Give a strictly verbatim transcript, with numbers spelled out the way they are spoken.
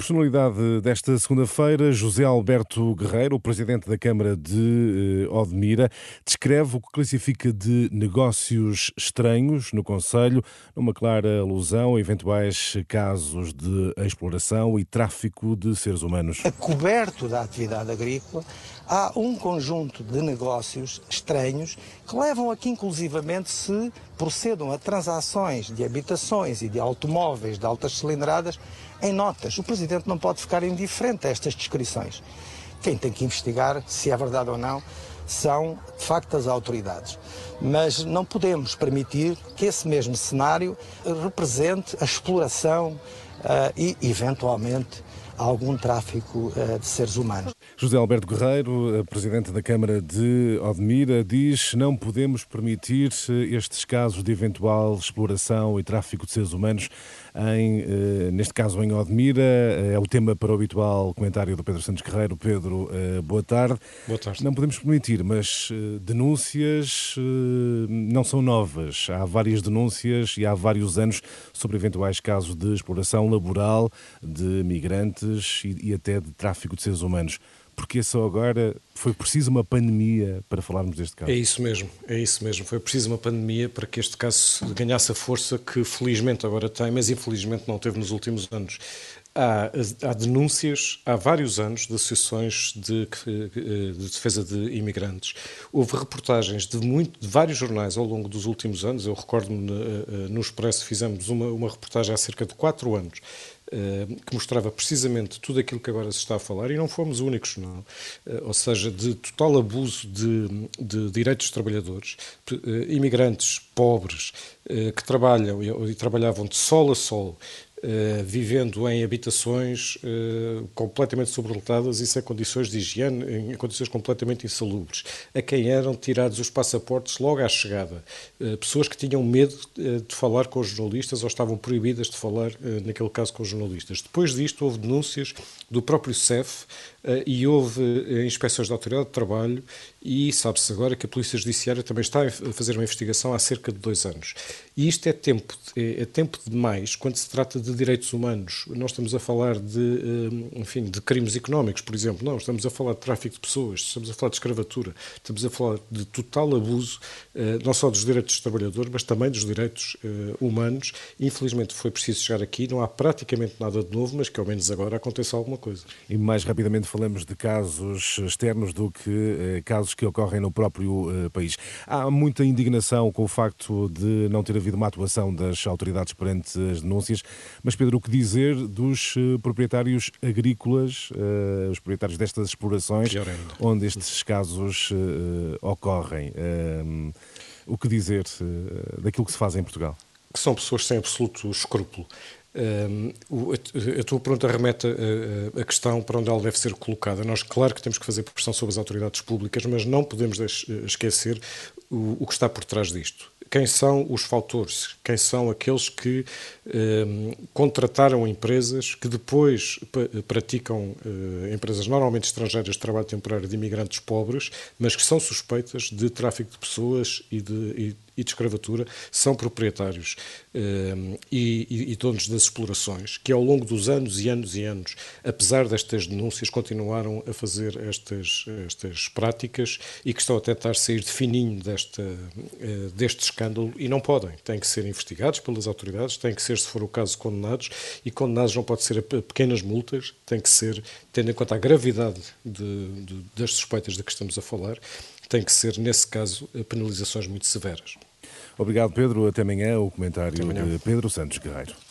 Personalidade desta segunda-feira, José Alberto Guerreiro, o presidente da Câmara de eh, Odmira, descreve o que classifica de negócios estranhos no concelho, numa clara alusão a eventuais casos de exploração e tráfico de seres humanos. A coberto da atividade agrícola, há um conjunto de negócios estranhos que levam a que, inclusivamente, se procedam a transações de habitações e de automóveis de altas cilindradas em notas. O Presidente não pode ficar indiferente a estas descrições. Quem tem que investigar se é verdade ou não são, de facto, as autoridades. Mas não podemos permitir que esse mesmo cenário represente a exploração uh, e, eventualmente, algum tráfico uh, de seres humanos. José Alberto Guerreiro, presidente da Câmara de Odmira, diz: não podemos permitir estes casos de eventual exploração e tráfico de seres humanos, em, neste caso em Odmira. É o tema para o habitual comentário do Pedro Santos Guerreiro. Pedro, boa tarde. Boa tarde. Não podemos permitir, mas denúncias não são novas. Há várias denúncias e há vários anos sobre eventuais casos de exploração laboral de migrantes e, e até de tráfico de seres humanos. Porque só agora foi preciso uma pandemia para falarmos deste caso? É isso mesmo, é isso mesmo. Foi preciso uma pandemia para que este caso ganhasse a força que felizmente agora tem, mas infelizmente não teve nos últimos anos. Há, há denúncias há vários anos de associações de, de defesa de imigrantes. Houve reportagens de, muito, de vários jornais ao longo dos últimos anos. Eu recordo-me, no Expresso fizemos uma, uma reportagem há cerca de quatro anos, que mostrava precisamente tudo aquilo que agora se está a falar, e não fomos os únicos, não. Ou seja, de total abuso de, de direitos dos trabalhadores, imigrantes pobres que trabalham e trabalhavam de sol a sol, Uh, vivendo em habitações uh, completamente sobrelotadas e sem condições de higiene, em condições completamente insalubres, a quem eram tirados os passaportes logo à chegada. Uh, pessoas que tinham medo uh, de falar com os jornalistas ou estavam proibidas de falar, uh, naquele caso, com os jornalistas. Depois disto, houve denúncias do próprio C E F uh, e houve uh, inspeções da Autoridade de Trabalho, e sabe-se agora que a Polícia Judiciária também está a fazer uma investigação há cerca de dois anos. E isto é tempo, é, é tempo demais quando se trata de direitos humanos. Nós estamos a falar de, enfim, de crimes económicos, por exemplo. Não, estamos a falar de tráfico de pessoas, estamos a falar de escravatura, estamos a falar de total abuso, não só dos direitos dos trabalhadores, mas também dos direitos humanos. Infelizmente foi preciso chegar aqui, não há praticamente nada de novo, mas que ao menos agora aconteça alguma coisa. E mais rapidamente falamos de casos externos do que casos que ocorrem no próprio país. Há muita indignação com o facto de não ter havido uma atuação das autoridades perante as denúncias, mas Pedro, o que dizer dos proprietários agrícolas, uh, os proprietários destas explorações, onde estes casos uh, ocorrem? Uh, o que dizer uh, daquilo que se faz em Portugal? Que são pessoas sem absoluto escrúpulo. Um, a, a tua pergunta remete a, a, a questão para onde ela deve ser colocada. Nós, claro que temos que fazer pressão sobre as autoridades públicas, mas não podemos esquecer o, o que está por trás disto. Quem são os faltores? Quem são aqueles que um, contrataram empresas que depois praticam, uh, empresas normalmente estrangeiras de trabalho temporário de imigrantes pobres, mas que são suspeitas de tráfico de pessoas e de, e, e de escravatura, são proprietários um, e, e, e donos das explorações, que ao longo dos anos e anos e anos, apesar destas denúncias, continuaram a fazer estas, estas práticas e que estão a tentar sair de fininho desta, uh, deste escândalo, e não podem. Têm que ser investigados pelas autoridades, têm que ser, se for o caso, condenados, e condenados não pode ser a pequenas multas, tem que ser, tendo em conta a gravidade de, de, das suspeitas de que estamos a falar, tem que ser, nesse caso, penalizações muito severas. Obrigado, Pedro. Até amanhã. O comentário Até amanhã. de Pedro Santos Guerreiro.